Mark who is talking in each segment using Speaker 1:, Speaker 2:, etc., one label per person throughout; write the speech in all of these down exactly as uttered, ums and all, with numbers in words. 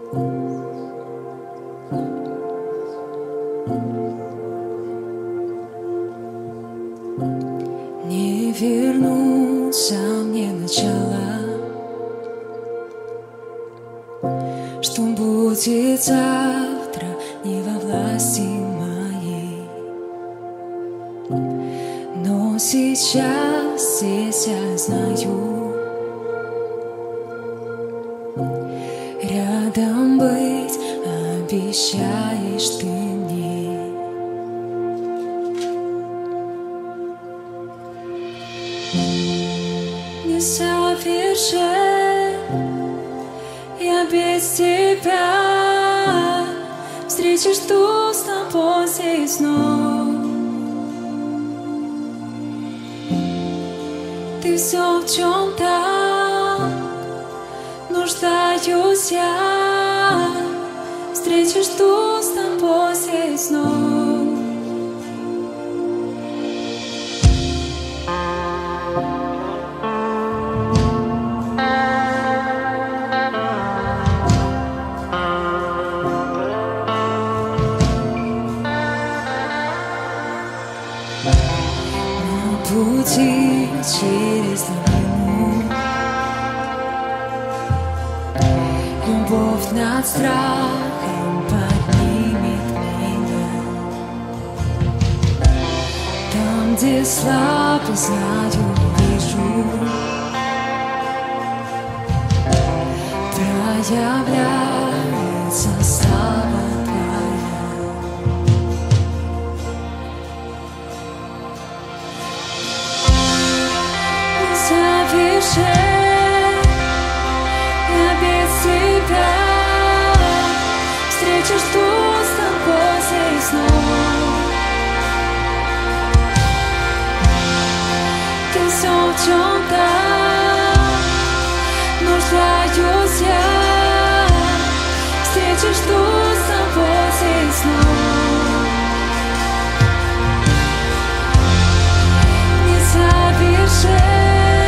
Speaker 1: Не вернуться мне начала, что будет завтра, не во власти моей. Но сейчас здесь я знаю, рядом быть обещаешь ты мне. Несовершен я без тебя, встречи жду с тобой здесь вновь. Ты все, в чем так нуждаюсь я, встречи жду с тобой здесь вновь. Пути через долину, любовь над страхом поднимет меня. Там, где слабо знаю, вижу, проявляется слава твоя. Совершен я без тебя, встречи жду с тобой здесь вновь. Ты все, в чем так нуждаюсь я, встречи жду с тобой здесь вновь. Не совершен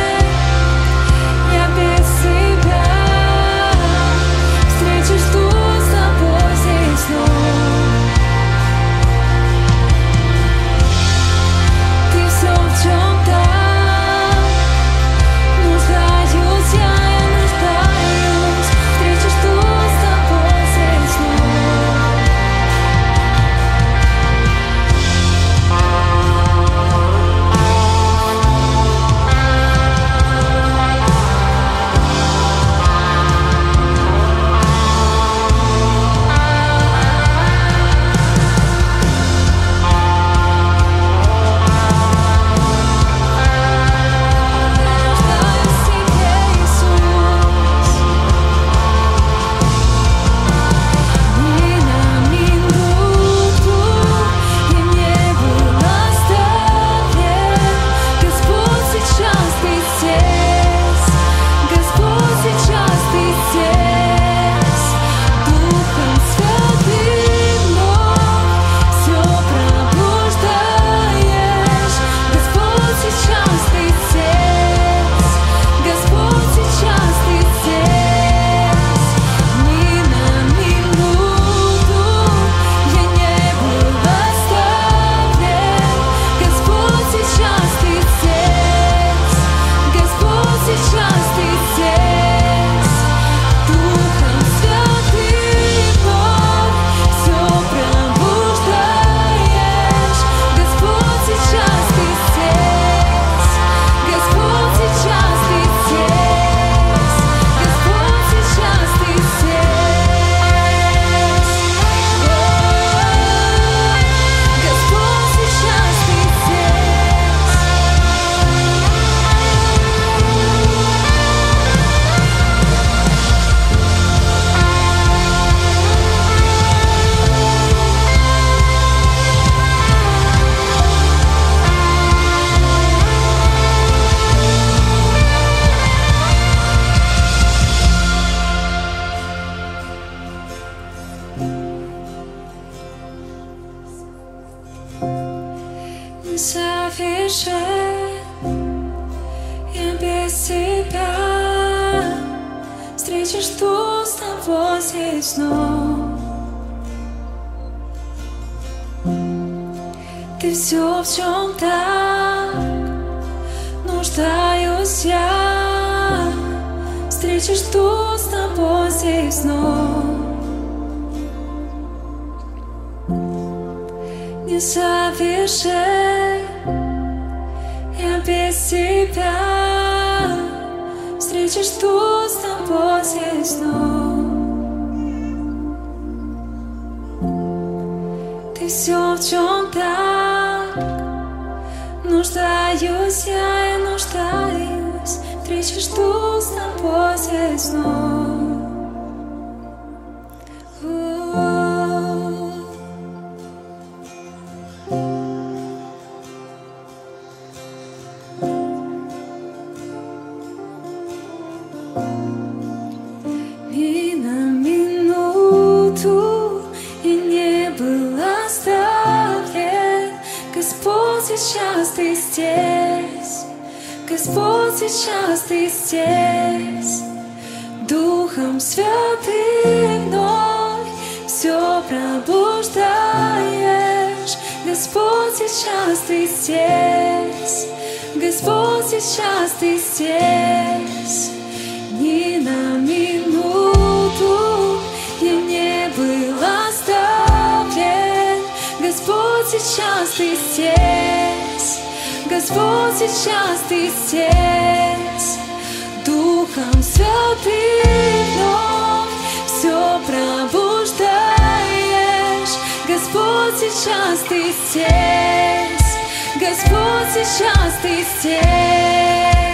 Speaker 1: Совершен я без тебя, встречи что с тобой здесь вновь. Ты все, в чем так нуждаюсь я. Встречи, что с тобой здесь вновь. Не совершен я без тебя. Встречи, что с тобой здесь вновь. Ты все, в чем так нуждаюсь я, я нуждаюсь. Встречи, что с тобой здесь вновь. Ни на минуту и не был оставлен. Господь, сейчас ты здесь. Господь, сейчас ты здесь. Духом Святым вновь все пробуждаешь. Господь, сейчас ты здесь. Господь, сейчас ты здесь. Ни на минуту я не был оставлен. Господь, сейчас ты здесь. Господь, сейчас ты здесь. Духом Святым вновь все пробуждаешь. Господь, сейчас ты здесь. Господь, сейчас ты здесь.